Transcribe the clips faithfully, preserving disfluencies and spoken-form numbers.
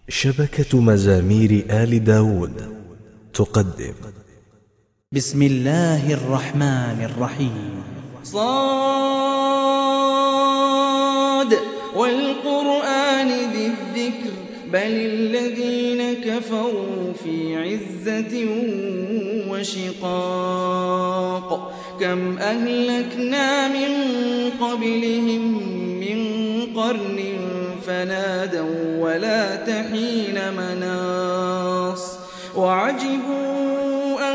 شبكة مزامير آل داود تقدم بسم الله الرحمن الرحيم. صاد والقرآن ذي الذكر بل الذين كفروا في عزة وشقاق كم أهلكنا من قبلهم من قرن فنادوا ولا تحين مناص وعجبوا أن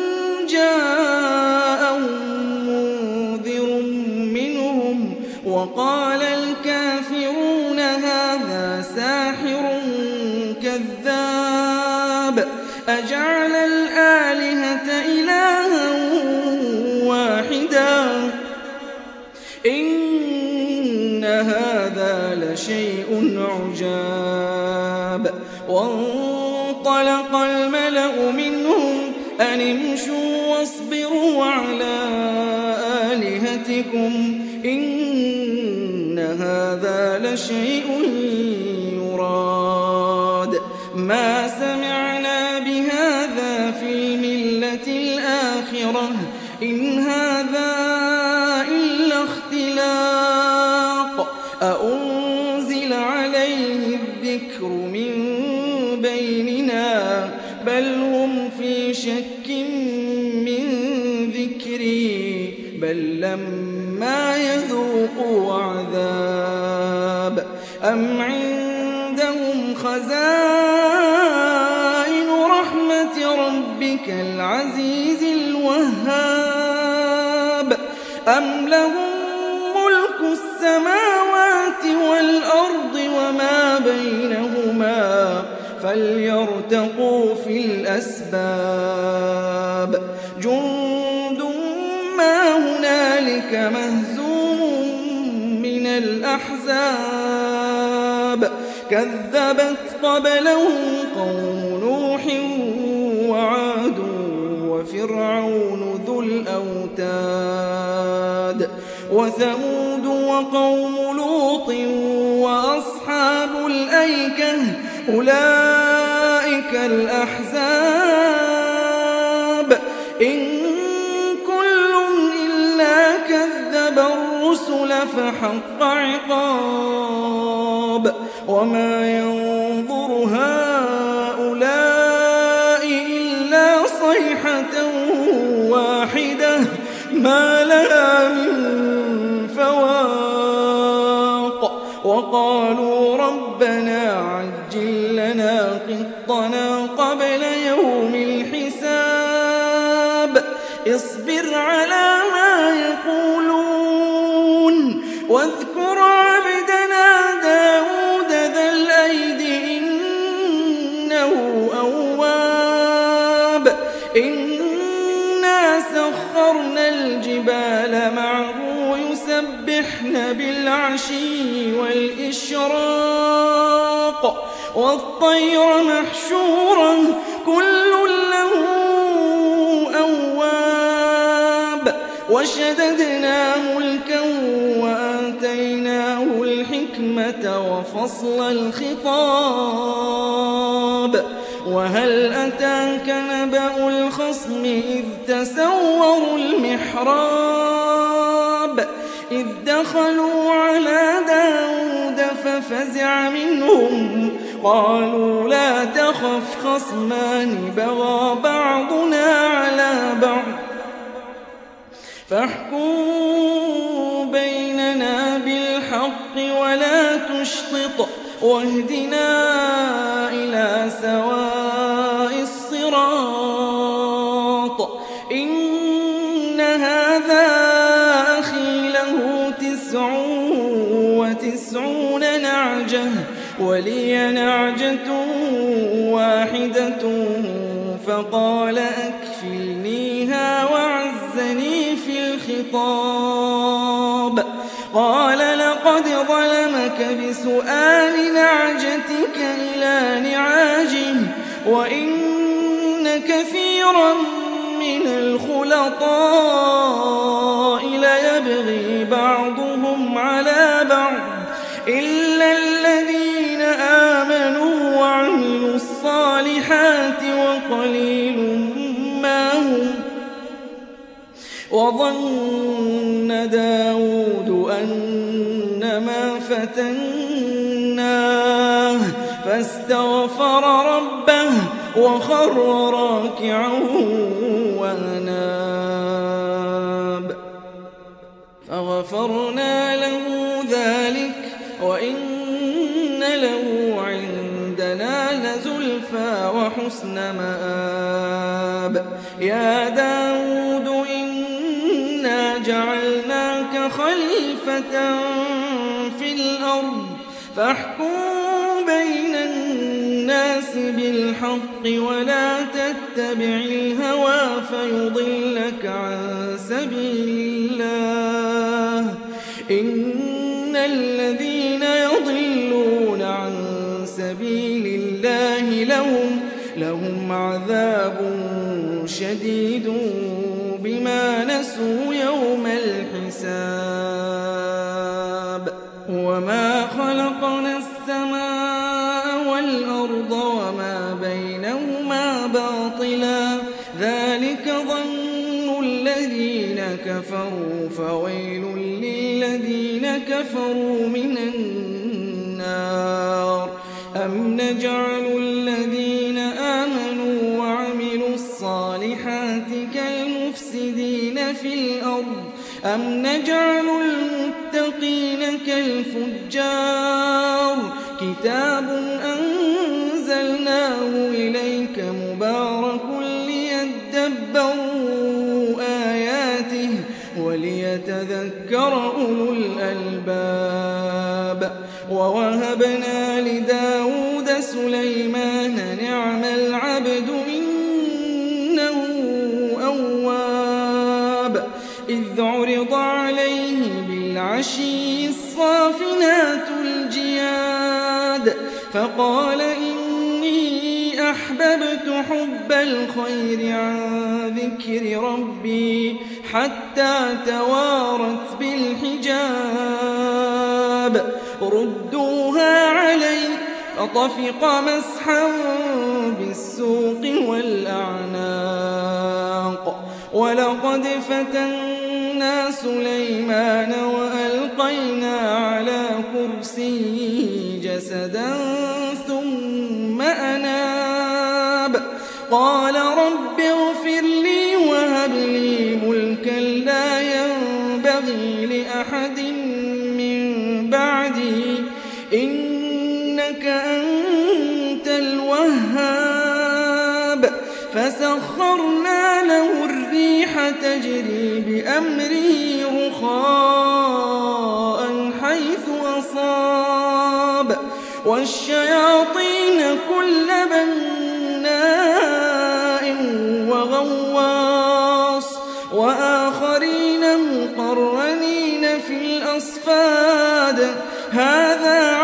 جاءهم منذر منهم وقال الكافرون هذا ساحر كذاب أجعل الآلهة إلها واحدا إن هذا لشيء عجاب. وانطلق الملأ منهم أن امشوا واصبروا على آلهتكم إن هذا لشيء يراد ما سمعنا بهذا في الملة الآخرة إن هذا إلا اختلاق أأنزل عليه الذكر من بيننا بل هم في شك من ذكري بل لما يذوقوا عذاب أم عندهم خزائن رحمة ربك العزيز الوهاب أم لهم ملك السماوات والأرض وما بينهما فليرتقوا في الأسباب جند ما هنالك مهزوم من الأحزاب كذبت قبلهم قوم نوح وعاد وفرعون ذو الأوتاد وثمود وقوم لوط وأصحاب الأيكة أولئك الأحزاب إن كل إلا كذب الرسل فحق عقاب وما ينظر هؤلاء إلا صيحة واحدة ما لها من فواق وقالوا ربنا عجل لنا قطنا قبل يوم الحساب اصبر على ما يقولون واذكر عبدنا داود ذا الأيد إنه أواب إنا سخرنا الجبال معه يسبحن بالعشي والإشراق والطير محشورا كل له أواب وشددنا ملكا وآتيناه الحكمة وفصل الخطاب وهل أتاك نبأ الخصم إذ تسوروا المحراب إذ دخلوا على داود ففزع منهم قالوا لا تخف خصمان بغى بعضنا على بعض فاحكم بيننا بالحق ولا تشطط واهدنا إلى سواء الصراط إن هذا أخي له تسع وتسعون نعجة ولي نعجة واحدة فقال أكفلنيها وعزني في الخطاب قال لقد ظلمك بسؤال نعجتك إلى نعاجه وإن كثيرا من الخلطاء ليبغي بعضهم على بعض إلا الذين آمنوا قليل ما هم وظن داود أنما فتناه فاستغفر ربه وخر راكعا وأناب فغفرنا له ذلك وإن له عندنا لزلفى وحسن مآب يا داود إنا جعلناك خليفة في الأرض فاحكم بين الناس بالحق ولا تتبع الهوى فيضلك عن سبيل الله إن الذين يضلون عن سبيل الله لهم لهم عذاب شديد بما نسوا يوم الحساب وما خلقنا السماء والأرض وما بينهما باطلا ذلك ظن الذين كفروا فويل للذين كفروا من النار أم نجعل الذين آمنوا وعملوا الصالحات كالمفسدين في الأرض أم نجعل المتقين كالفجار كتاب أنزلناه إليك مبارك ليدبروا آياته وليتذكر أولو الألباب ووهبنا لداود سليمان نعم العبد إنه أواب إذ عرض عليه بالعشي الصافنات الجياد فقال إني أحببت حب الخير عن ذكر ربي حتى توارت بالحجاب ردوها علي فطفق مسحا بالسوق والأعناق ولقد فتنا سليمان وألقينا على كرسيه جسدا ثم أناب قال رب اغفر لي وهب لي ملكا لا ينبغي لأحد من بعدي إنك أنت الوهاب فسخرنا له الريح تجري بأمره رخاء حيث أصاب والشياطين كل بناء وغواص وآخرين مقرنين في الأصفاد هذا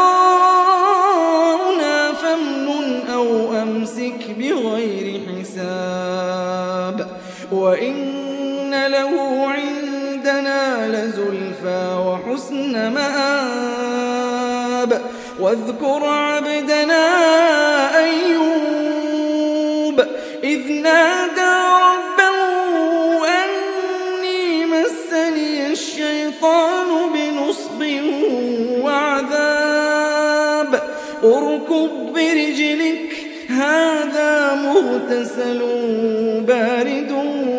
عطاؤنا فامنن أو أمسك بغير حساب وإن له عندنا لزلفى وحسن مآب واذكر عبدنا أيوب إذ نادى ربه أني مسني الشيطان بنصب وعذاب اركض برجلك هذا مغتسل بارد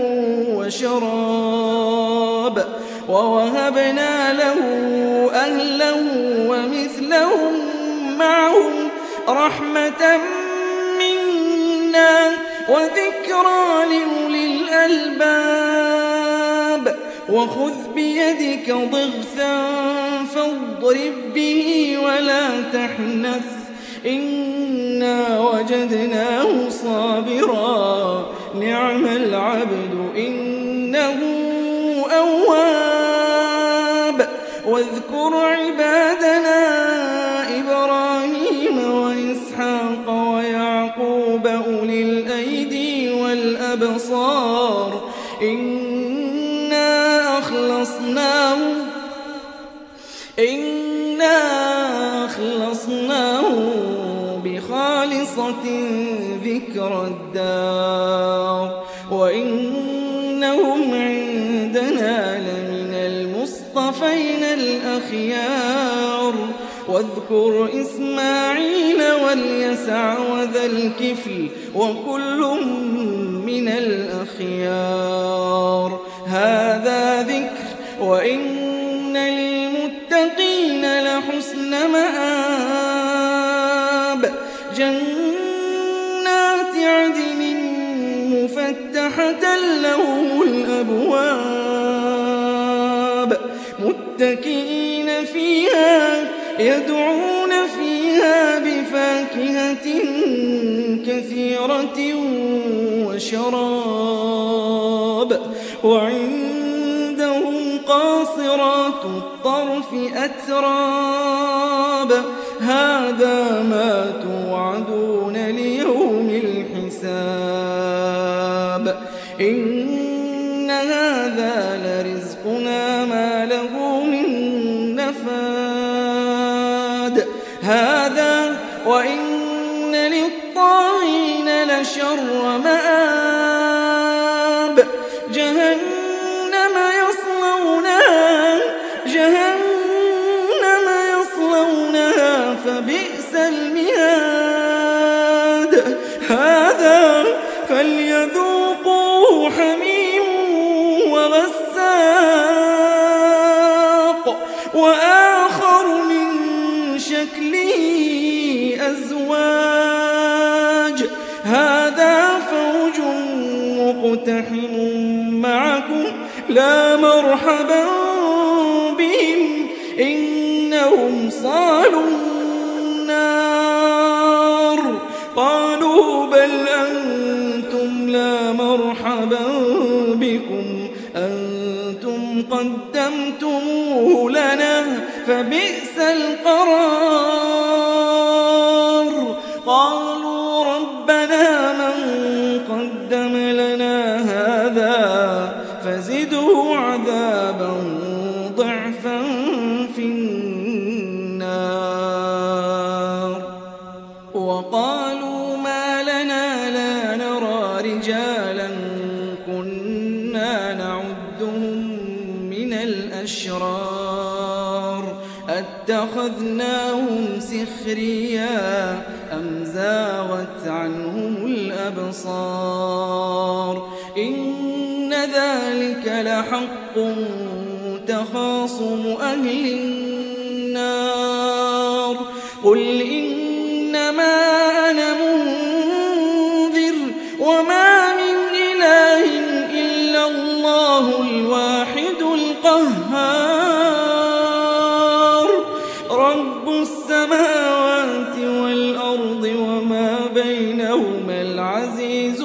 وشراب ووهبنا له أهله ومثلهم معهم رحمة منا وذكرى لأولي الألباب وخذ بيدك ضغثا فاضرب به ولا تحنث إنا وجدناه صابرا نعم العبد إنه أواب واذكر عبادنا إبراهيم وإسحاق ويعقوب أولي الأيدي والأبصار إنا أخلصناهم إنا أخلصناهم بخالص خالصة ذكرى الدار وإنهم عندنا لمن المصطفين الأخيار واذكر إسماعيل واليسع وذا الكفل وكل من الأخيار هذا ذكر وإن للمتقين لحسن مآب جنات عدن مفتحة لهم الأبواب متكئين فيها يدعون فيها بفاكهة كثيرة وشراب وعندهم قاصرات الطرف أتراب هذا ما توعدون ليوم الحساب إن هذا لرزقنا ما له من نفاد هذا وإن للطاغين لشر مآب جهنم يصلونها جهنم يصلونها فبئس المهاد هذا فليذوقوه حميم وغساق وآخر من شكله أزواج هذا فوج مقتحم معكم لا مرحبا بهم إنهم صالوا النار قالوا بل أنتم لا مرحبا بكم أنتم قدمتموه لنا فبئس القرار قالوا ربنا من قدم لنا هذا فزده عذابا ضعفا في النار وقالوا ما لنا لا نرى رجالا كنا نعدهم من الأشرار اتخذناهم سخريا أم زاغت عنهم الأبصار إن ذلك لحق تخاصم أهل النار قل إنما أنا منذر وما من إله إلا الله الواحد القهار رب السماوات والأرض وما بينهما العزيز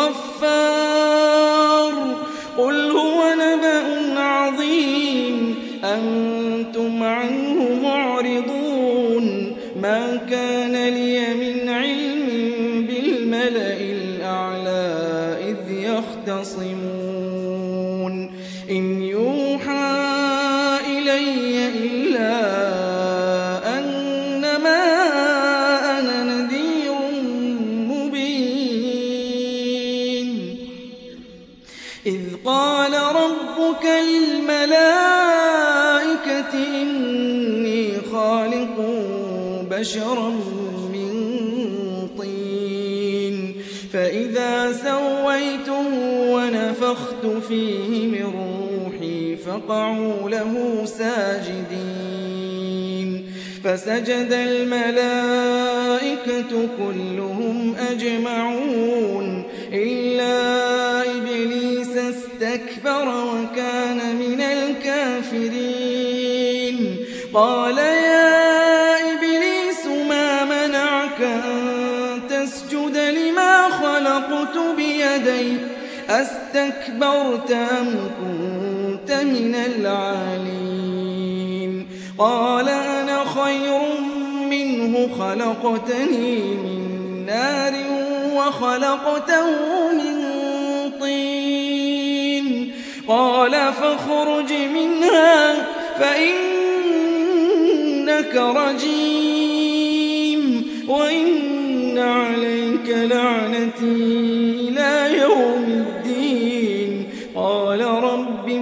الغفار قل هو نبأ عظيم أنتم عنه معرضون ما كان لي من علم بالملأ الأعلى إذ يختصمون إن يوحى إلي إلا أنما أنا نذير مبين إذ قال ربك للملائكة إني خالق بشرا من طين فإذا سويته ونفخت فيه من روحي فقعوا له ساجدين فسجد الملائكة كلهم أجمعون إلا إبليس استكبر وكان من الكافرين قال يا إبليس ما منعك أن تسجد لما خلقت بيدي أستكبرت أم كنت من العالين قال أنا خير منه خلقتني من نار وخلقته من طين قال فاخرج منها فإنك رجيم وإن إن عليك لعنتي إلى يوم الدين. قال رب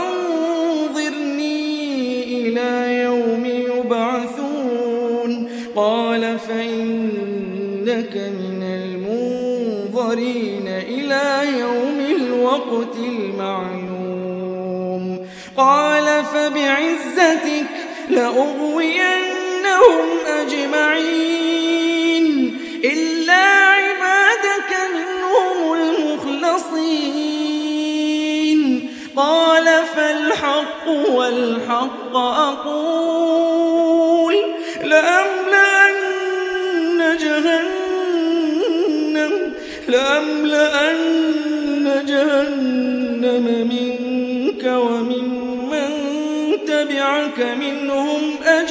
فأنظرني إلى يوم يبعثون. قال فإنك من المنظرين إلى يوم الوقت المعلوم. قال فبعزتك لأغوينهم أجمعين إلا عبادك منهم المخلصين. قال فالحق والحق أقول لأملأن جهنم لأملأن جهنم منك ومن من تبعك منهم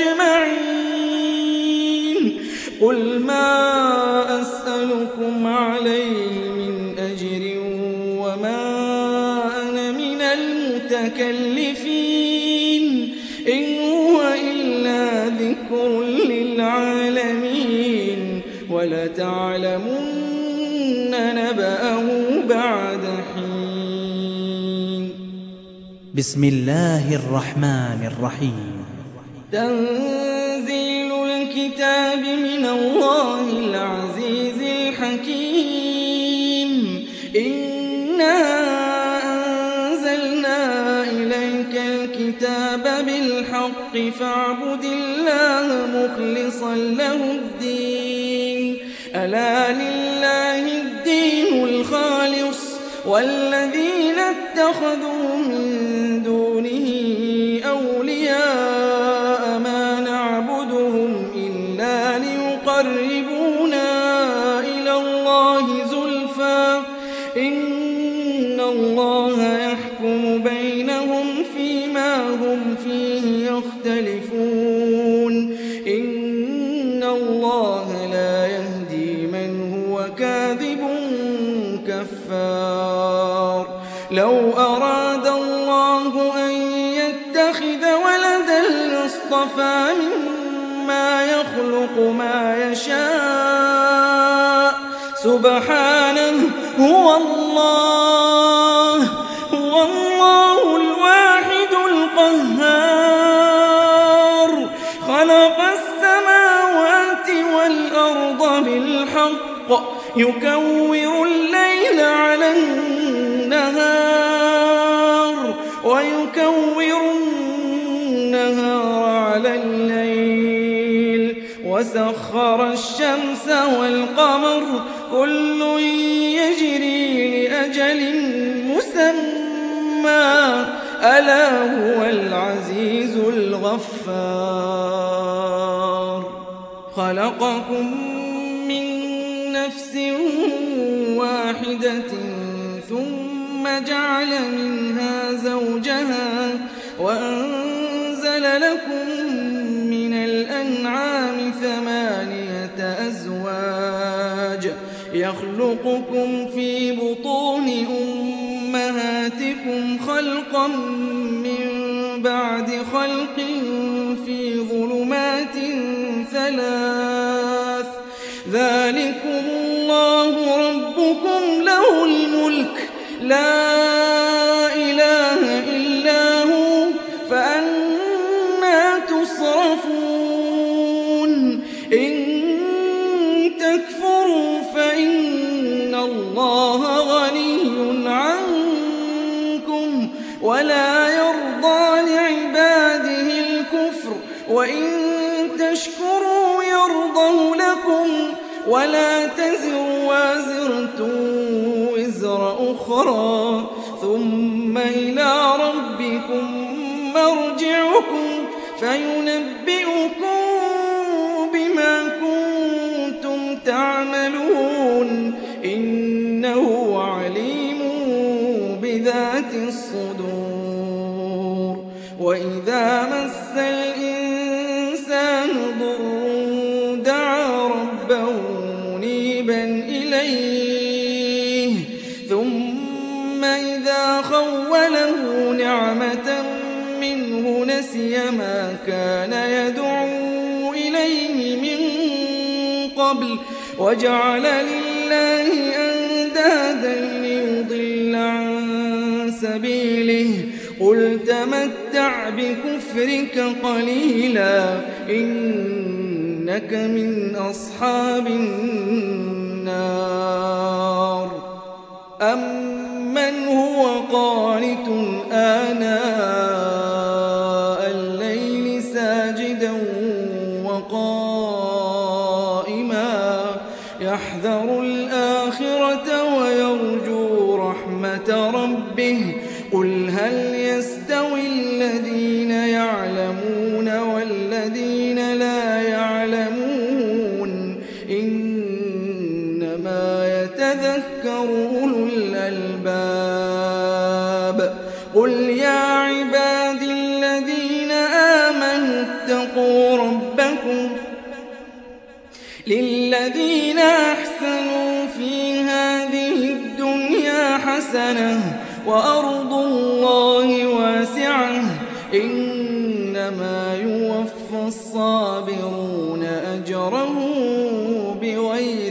أجمعين. قل ما أسألكم عليه من أجر وما أنا من المتكلفين إن هو إلا ذكر للعالمين ولتعلمن نبأه بعد حين. بسم الله الرحمن الرحيم. تنزيل الكتاب من الله العزيز الحكيم. إنا أنزلنا إليك الكتاب بالحق فاعبد الله مخلصا له الدين. ألا لله الدين الخالص والذين اتخذوا من دونه أولياء ما نعبدهم إلا ليقربونا إلى الله زلفى إن الله يحكم بينهم فيما هم فيه يختلفون. إن الله لا يهدي من هو كاذب كفار. لو أراد الله أن يتخذ ولدا لاصطفى مما يخلق ما يشاء سبحانه. هو الله هو الله الواحد القهار. خلق السماوات والأرض بالحق يكور الليل على النهار ويكور النهار على الليل وسخر الشمس والقمر كل يجري لأجل مسمى ألا هو العزيز الغفار. خلقكم من نفس واحدة ثم جعل منها زوجها وأنزل لكم من الأنعام ثمانية أزواج يخلقكم في بطون أمهاتكم خلقا من بعد خلق في ظلمات ثلاث. ذلكم الله ربكم له الملك لا إله إلا هو فأنى تصرفون. إن تكفروا فإن الله غني عنكم ولا يرضى لعباده الكفر وإن تشكروا يرضه لكم ولا تزر وازرة وزر أخرى ثم إلى ربكم مرجعكم فينبئكم بما كنتم تعملون. إنه عليم بذات الصدور. وإذا مس الإنسان ضر دعا ربه منيبا إليه ثم إذا خوله نعمة منه نسي ما كان يدعو إليه من قبل وجعل لله أندادا ليضل عن سبيله قل تمتع بكفرك قليلا إنك من أصحاب النار أمن هو قانت آناء الليل ساجدا وقائما يحذر الآخرة ويرجو رحمة ربه قل هل يستوي الذين يعلمون والذين لا يعلمون إنما يتذكر أولو الألباب قل يا عبادي الذين آمنوا اتقوا ربكم للذين أحسنوا في هذه الدنيا حسنة وأرض الله واسعة إنما يوفى الصابرون أجرهم بغير